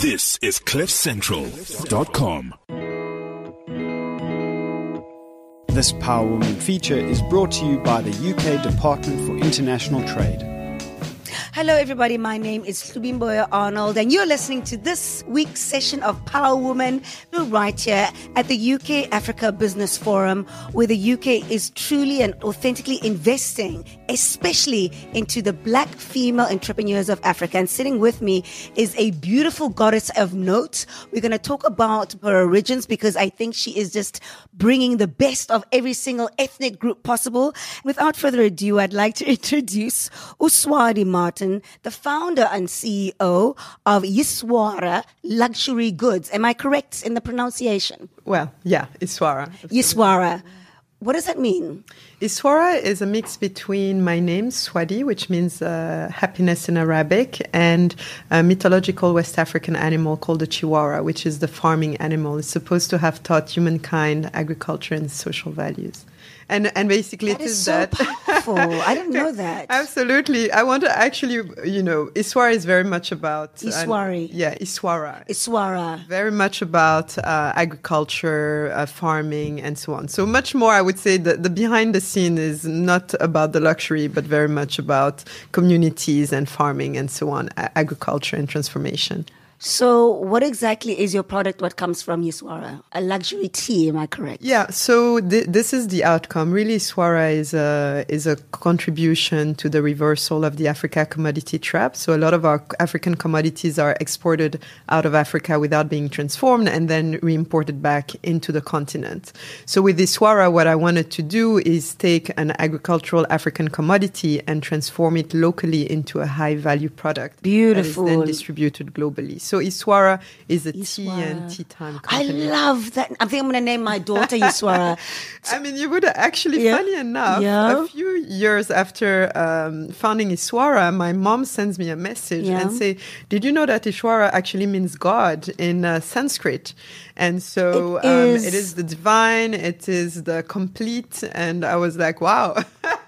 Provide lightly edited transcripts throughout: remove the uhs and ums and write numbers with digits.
This is CliffCentral.com. This Power Woman feature is brought to you by the UK Department for International Trade. Hello, everybody. My name is Hlubimboya Arnold, and you're listening to this week's session of Power Woman right here at the UK Africa Business Forum, where the UK is truly and authentically investing, especially into the Black female entrepreneurs of Africa. And sitting with me is a beautiful goddess of note. We're going to talk about her origins because I think she is just bringing the best of every single ethnic group possible. Without further ado, I'd like to introduce Uswadi Martin, the founder and CEO of Yiswara Luxury Goods. Am I correct in the pronunciation? Well, yeah, Iswara. Yiswara. What does that mean? Iswara is a mix between my name, Swadi, which means happiness in Arabic, and a mythological West African animal called the Chihuahua, which is the farming animal. It's supposed to have taught humankind agriculture and social values. And basically that it is so that. Powerful. I didn't know that. Absolutely. I want to actually, Iswara is very much about... Iswari. Iswara. Iswara. Very much about agriculture, farming, and so on. So much more, I would say, the behind the scene is not about the luxury, but very much about communities and farming and so on, agriculture and transformation. So what exactly is your product, what comes from Yiswara? A luxury tea, am I correct? Yeah, so this is the outcome. Really, Yiswara is a contribution to the reversal of the Africa commodity trap. So a lot of our African commodities are exported out of Africa without being transformed and then re-imported back into the continent. So with Yiswara, what I wanted to do is take an agricultural African commodity and transform it locally into a high-value product. Beautiful. That is then distributed globally. So Iswara is a tea and tea time company. I love that. I think I'm going to name my daughter Iswara. I mean, you would actually, funny enough, a few years after founding Iswara, my mom sends me a message and say, did you know that Iswara actually means God in Sanskrit? And so it is the divine, it is the complete. And I was like, wow.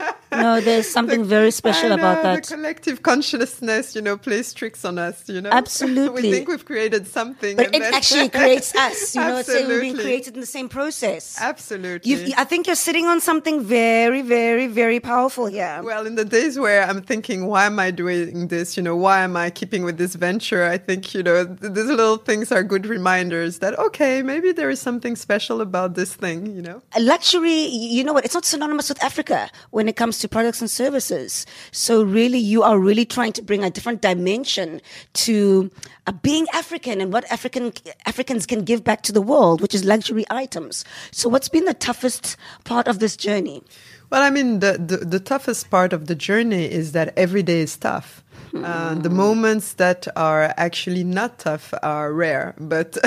No, there's something very special about that. The collective consciousness, plays tricks on us, Absolutely. We think we've created something. But it actually creates us, It's saying we've been created in the same process. Absolutely. I think you're sitting on something very, very, very powerful here. Well, in the days where I'm thinking, why am I doing this? Why am I keeping with this venture? I think, these little things are good reminders that, okay, maybe there is something special about this thing, Luxury, it's not synonymous with Africa when it comes to products and services. So really, you are really trying to bring a different dimension to being African and what Africans can give back to the world, which is luxury items. So what's been the toughest part of this journey? Well, I mean, the toughest part of the journey is that every day is tough. The moments that are actually not tough are rare. But,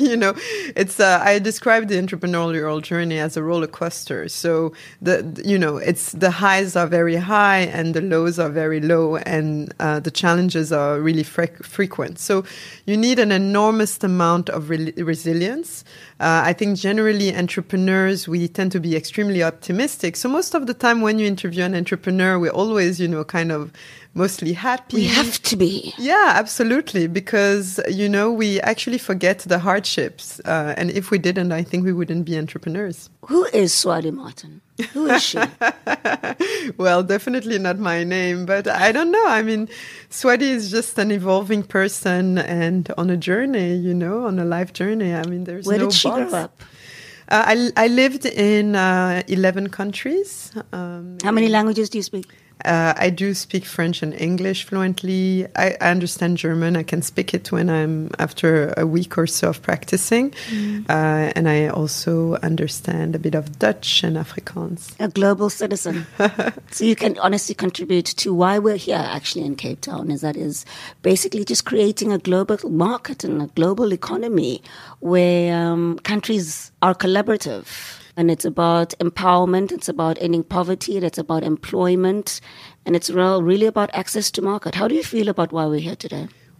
it's I describe the entrepreneurial journey as a roller coaster. So, it's the highs are very high and the lows are very low and the challenges are really frequent. So you need an enormous amount of resilience. I think generally entrepreneurs, we tend to be extremely optimistic. So most of the time when you interview an entrepreneur, we're always, kind of mostly happy. We have to be. Yeah, absolutely. Because, we actually forget the hardships. And if we didn't, I think we wouldn't be entrepreneurs. Who is Swadi Martin? Who is she? Well, definitely not my name, but I don't know. I mean, Swadi is just an evolving person and on a journey, on a life journey. I mean, there's no box. Where did she grow up? I lived in 11 countries. How many languages do you speak? I do speak French and English fluently. I understand German. I can speak it when I'm after a week or so of practicing. And I also understand a bit of Dutch and Afrikaans. A global citizen. So you can honestly contribute to why we're here actually in Cape Town, is basically just creating a global market and a global economy where countries are collaborative. And it's about empowerment, it's about ending poverty, it's about employment, and it's really about access to market. How do you feel about why we're here today?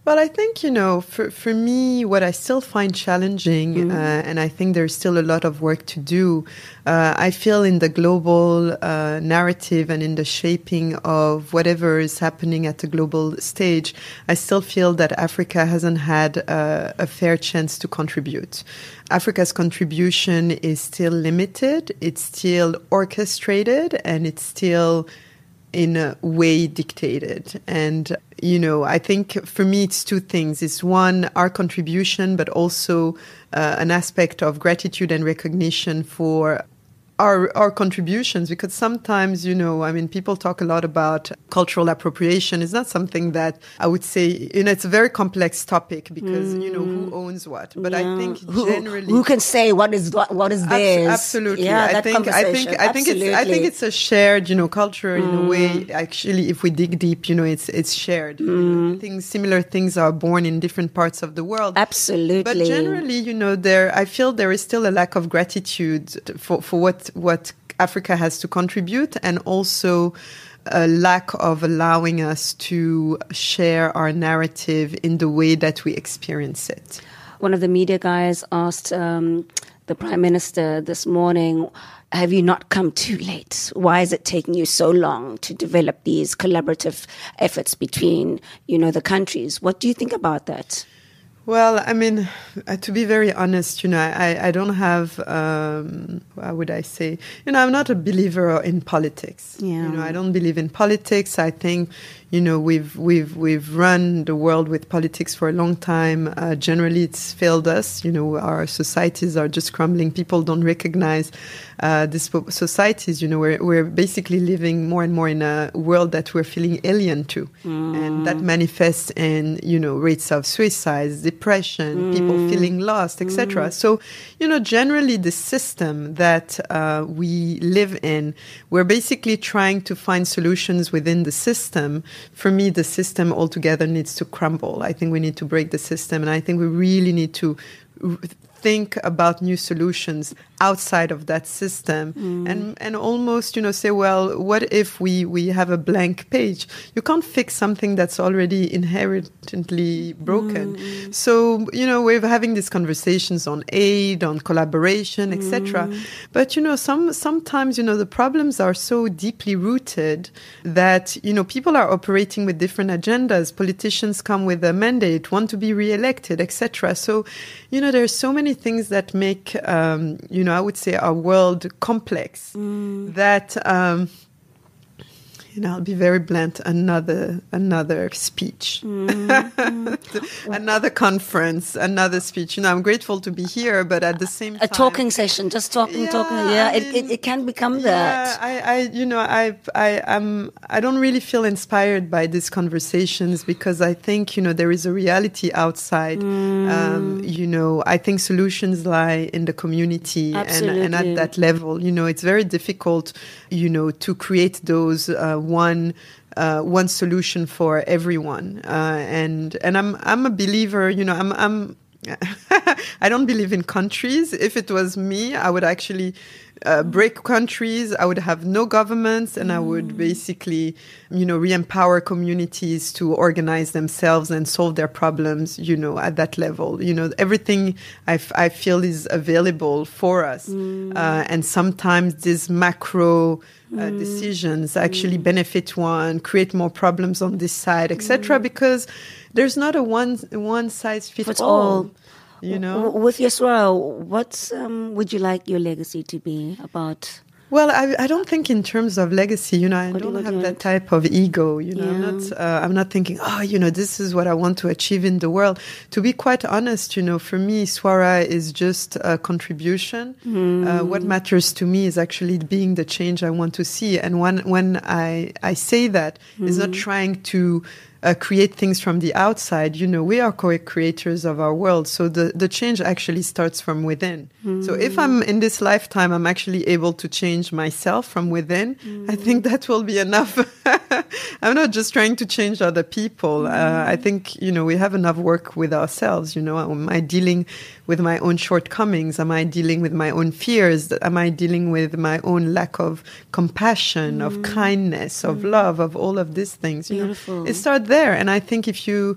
Well, I think, for me, what I still find challenging, and I think there's still a lot of work to do, I feel in the global narrative and in the shaping of whatever is happening at the global stage, I still feel that Africa hasn't had a fair chance to contribute. Africa's contribution is still limited, it's still orchestrated, and it's still in a way dictated. And, I think for me, it's two things. It's one, our contribution, but also an aspect of gratitude and recognition for our contributions, because sometimes, people talk a lot about cultural appropriation. It's not something that I would say, it's a very complex topic because, who owns what. But I think generally... Who can say what is theirs? Absolutely. Yeah, I think it's a shared, culture in a way. Actually, if we dig deep, it's shared. Similar things are born in different parts of the world. Absolutely. But generally, I feel there is still a lack of gratitude for what Africa has to contribute, and also a lack of allowing us to share our narrative in the way that we experience it. One of the media guys asked the Prime Minister this morning, have you not come too late? Why is it taking you so long to develop these collaborative efforts between, the countries? What do you think about that? Well, to be very honest, I don't have, how would I say, I'm not a believer in politics. Yeah. I don't believe in politics. I think, we've run the world with politics for a long time. Generally, it's failed us. Our societies are just crumbling. People don't recognize these societies. We're basically living more and more in a world that we're feeling alien to. And that manifests in, rates of suicides, depression, people feeling lost, etc. So, generally the system that we live in, we're basically trying to find solutions within the system. For me, the system altogether needs to crumble. I think we need to break the system, and I think we really need to think about new solutions outside of that system and almost, say, well, what if we have a blank page? You can't fix something that's already inherently broken. So, we're having these conversations on aid, on collaboration, etc. But, sometimes, the problems are so deeply rooted that, people are operating with different agendas. Politicians come with a mandate, want to be re-elected, etc. So, there's so many things that make, I would say, our world complex that, I'll be very blunt, another speech, another conference, another speech. I'm grateful to be here, but at the same time... A talking session, just talking. Yeah, it can become that. I don't really feel inspired by these conversations because I think, there is a reality outside. I think solutions lie in the community and at that level. It's very difficult, to create those one solution for everyone, and I'm a believer. I don't believe in countries. If it was me, I would actually break countries. I would have no governments, and I would basically, re-empower communities to organize themselves and solve their problems, at that level. Everything I feel is available for us. And sometimes these macro decisions actually benefit one, create more problems on this side, etc. Because there's not a one size fits all. With Yusra, what would you like your legacy to be about? Well, I don't think in terms of legacy, I don't have that type of ego, I'm not thinking, this is what I want to achieve in the world. To be quite honest, for me, Swara is just a contribution. What matters to me is actually being the change I want to see. And when I say that, it's not trying to create things from the outside. We are co-creators of our world. So the change actually starts from within. So if I'm in this lifetime, I'm actually able to change myself from within, I think that will be enough. I'm not just trying to change other people. I think, we have enough work with ourselves. Am I dealing with my own shortcomings? Am I dealing with my own fears? Am I dealing with my own lack of compassion, of kindness, of love, of all of these things? Beautiful. It starts there. And I think if you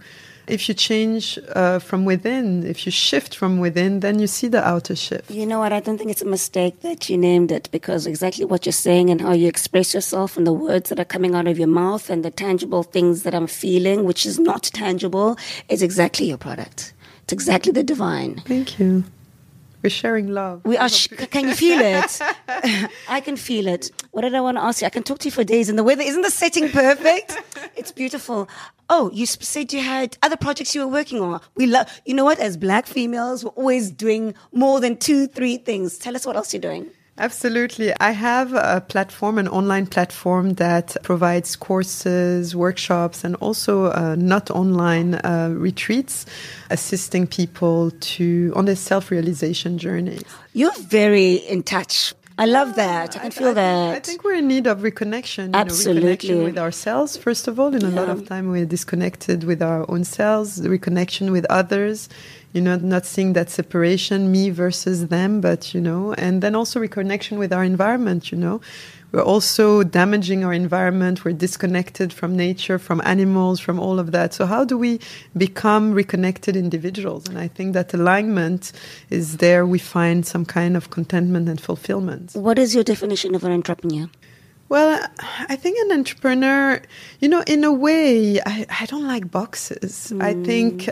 if you change from within, if you shift from within, then you see the outer shift. You know what? I don't think it's a mistake that you named it, because exactly what you're saying and how you express yourself and the words that are coming out of your mouth and the tangible things that I'm feeling, which is not tangible, is exactly your product. It's exactly the divine. Thank you. We're sharing love. We are. Can you feel it? I can feel it. What did I want to ask you? I can talk to you for days, and the weather, isn't the setting perfect? It's beautiful. Oh, you said you had other projects you were working on. We love. You know what? As Black females, we're always doing more than 2-3 things. Tell us what else you're doing. Absolutely. I have a platform, an online platform that provides courses, workshops, and also not online retreats, assisting people on their self-realization journeys. You're very in touch. I love that. I can feel that. I think we're in need of reconnection. Absolutely. Reconnection with ourselves, first of all. In a lot of time, we're disconnected with our own selves, the reconnection with others. Not seeing that separation, me versus them, but, and then also reconnection with our environment, We're also damaging our environment. We're disconnected from nature, from animals, from all of that. So how do we become reconnected individuals? And I think that alignment is there. We find some kind of contentment and fulfillment. What is your definition of an entrepreneur? Well, I think an entrepreneur, in a way, I don't like boxes. I think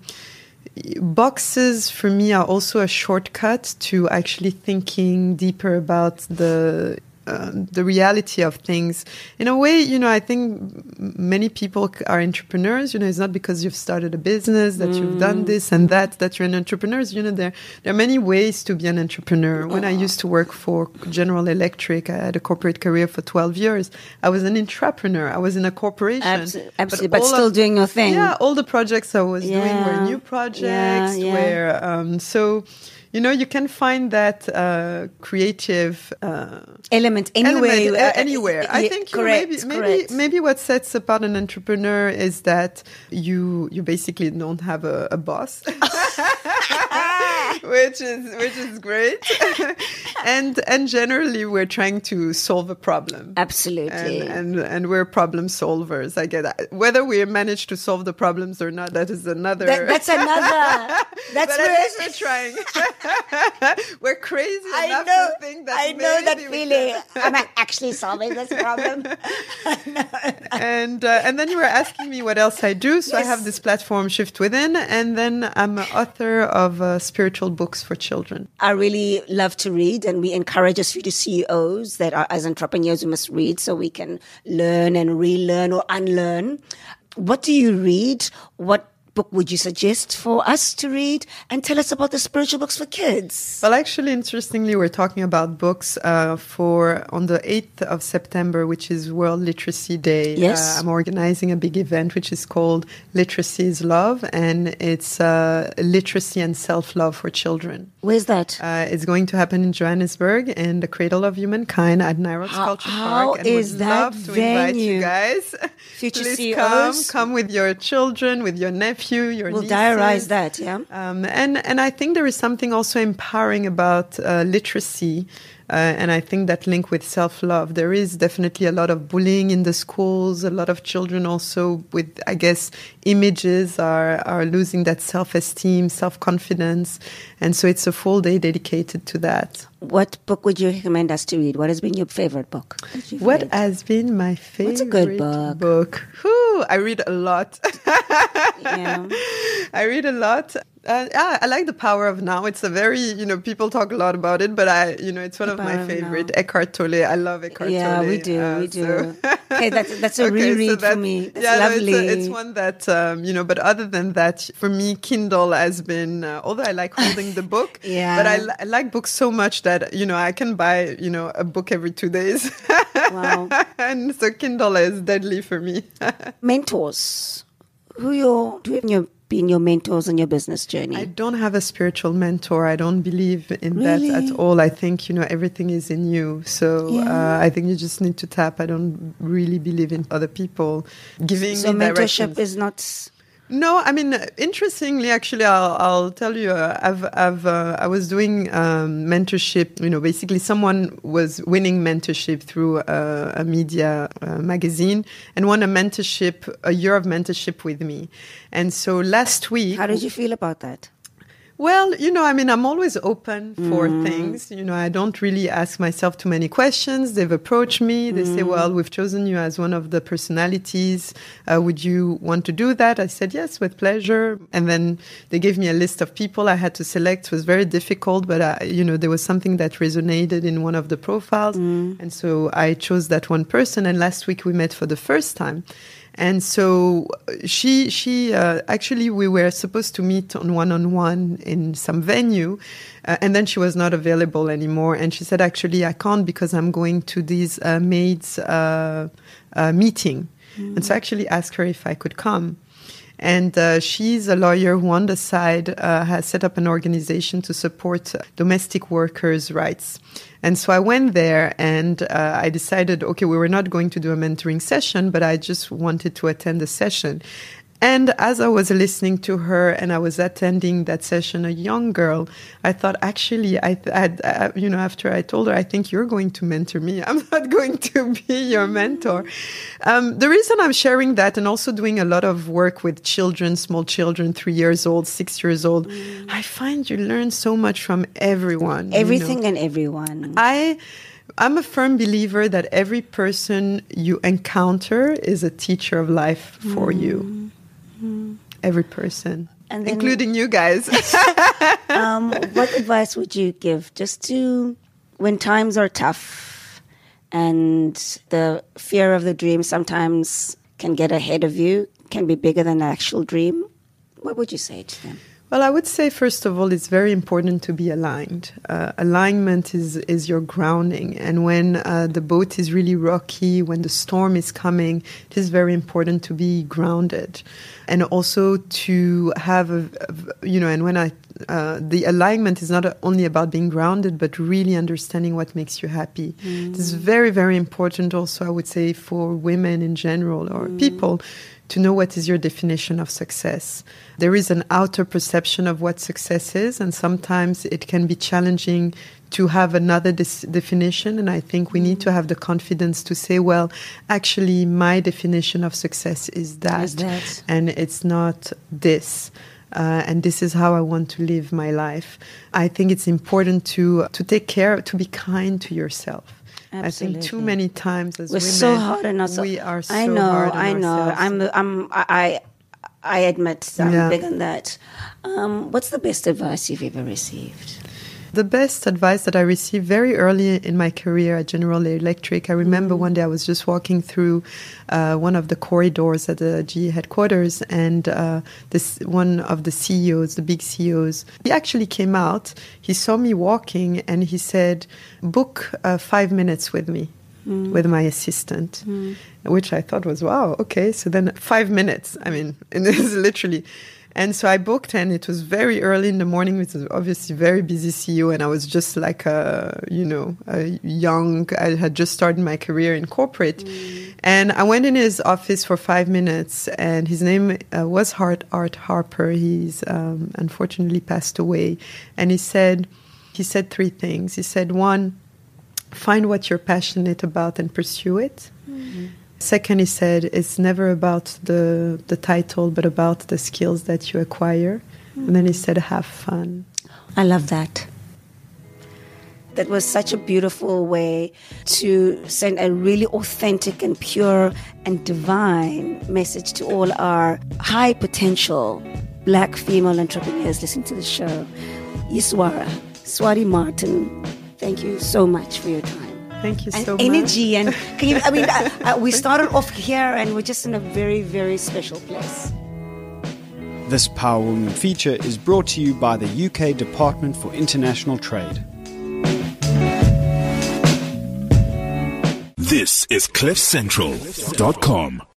boxes for me are also a shortcut to actually thinking deeper about the reality of things. In a way, I think many people are entrepreneurs. It's not because you've started a business that you've done this and that you're an entrepreneur. There are many ways to be an entrepreneur. When I used to work for General Electric, I had a corporate career for 12 years. I was an entrepreneur. I was in a corporation. Absolutely, but still doing your thing. Yeah, all the projects I was doing were new projects. You can find that creative element anywhere. I think correct. maybe what sets apart an entrepreneur is that you basically don't have a boss, which is great, and generally we're trying to solve a problem. Absolutely, and we're problem solvers. I get that. Whether we manage to solve the problems or not, that is another. That's another. That's but at least we're trying. We're crazy enough to think that I know that feeling. I'm actually solving this problem. And then you were asking me what else I do. So I have this platform, Shift Within, and then I'm an author of spiritual books for children. I really love to read, and we encourage us future CEOs that are as entrepreneurs, we must read so we can learn and relearn or unlearn. What do you read? What book would you suggest for us to read? And tell us about the spiritual books for kids. Well, actually, interestingly, we're talking about books on the 8th of September, which is World Literacy Day. Yes. I'm organizing a big event which is called Literacy is Love, and it's literacy and self-love for children. Where's that? It's going to happen in Johannesburg in the Cradle of Humankind at Nyrox Culture Park. And is we'd that love to venue? Invite you guys. Future Please CEOs. come with your children, with your nephew, your We'll nieces. diarize that, yeah. And I think there is something also empowering about literacy. And I think that link with self-love. There is definitely a lot of bullying in the schools. A lot of children also with, I guess, images are losing that self-esteem, self-confidence. And so it's a full day dedicated to that. What book would you recommend us to read? What has been your favorite book? What has been my favorite What's a good book? Whew, I read a lot. Yeah. I read a lot. I like The Power of Now. It's a very, people talk a lot about it, but it's one of my favorite. Eckhart Tolle. I love Eckhart Tolle. Yeah, we do. So. Okay, that's a reread for me. That's lovely. It's one that, but other than that, for me, Kindle has been, although I like holding the book, but I like books so much that, I can buy, a book every 2 days. Wow. And so Kindle is deadly for me. Mentors. Do you have been your mentors in your business journey? I don't have a spiritual mentor. I don't believe in that at all. I think, everything is in you. So I think you just need to tap. I don't really believe in other people giving me mentorship directions. is not... No, I mean, interestingly, actually, I'll tell you, I was doing mentorship. Basically, someone was winning mentorship through a media magazine and won a year of mentorship with me. And so last week, how did you feel about that? Well, I'm always open for things. I don't really ask myself too many questions. They've approached me. They say, well, we've chosen you as one of the personalities. Would you want to do that? I said, yes, with pleasure. And then they gave me a list of people I had to select. It was very difficult, but, there was something that resonated in one of the profiles. And so I chose that one person. And last week we met for the first time. And so she actually, we were supposed to meet on one-on-one in some venue, and then she was not available anymore. And she said, actually, I can't because I'm going to this maids meeting. And so I actually asked her if I could come. And she's a lawyer who on the side has set up an organization to support domestic workers' rights. And so I went there and I decided, okay, we were not going to do a mentoring session, but I just wanted to attend the session. And as I was listening to her and I was attending that session, a young girl, I thought, actually, after I told her, I think you're going to mentor me. I'm not going to be your mentor. The reason I'm sharing that and also doing a lot of work with children, small children, 3 years old, 6 years old, I find you learn so much from everyone. Everything and everyone. I'm a firm believer that every person you encounter is a teacher of life for you. Every person, and then, including you guys. What advice would you give just to when times are tough and the fear of the dream sometimes can get ahead of you, can be bigger than the actual dream? What would you say to them? Well, I would say, first of all, it's very important to be aligned. Alignment is your grounding. And when the boat is really rocky, when the storm is coming, it is very important to be grounded. And also to have, and when the alignment is not only about being grounded, but really understanding what makes you happy. It is very, very important also, I would say, for women in general or people to know what is your definition of success. There is an outer perception of what success is, and sometimes it can be challenging to have another definition. And I think we need to have the confidence to say, well, actually, my definition of success is that. And it's not this. And this is how I want to live my life. I think it's important to take care, to be kind to yourself. Absolutely. I think too many times as women, so hard on ourselves. We are so hard on ourselves. I admit I'm big on that. What's the best advice you've ever received? The best advice that I received very early in my career at General Electric, I remember one day I was just walking through one of the corridors at the GE headquarters, and this one of the CEOs, the big CEOs, he actually came out, he saw me walking, and he said, book 5 minutes with me. With my assistant, which I thought was, wow, okay. So then 5 minutes, and it is literally. And so I booked, and it was very early in the morning. It was obviously very busy CEO, and I was just like a young, I had just started my career in corporate. And I went in his office for 5 minutes, and his name was Art Harper. He's unfortunately passed away. And he said 3 things. He said, 1, find what you're passionate about and pursue it. Second, he said, it's never about the title, but about the skills that you acquire. And then he said, have fun. I love that. That was such a beautiful way to send a really authentic and pure and divine message to all our high potential Black female entrepreneurs listening to the show. Yiswara, Swati Martin, thank you so much for your time. Thank you so much. Energy and we started off here and we're just in a very, very special place. This Power Woman feature is brought to you by the UK Department for International Trade. This is CliffCentral.com.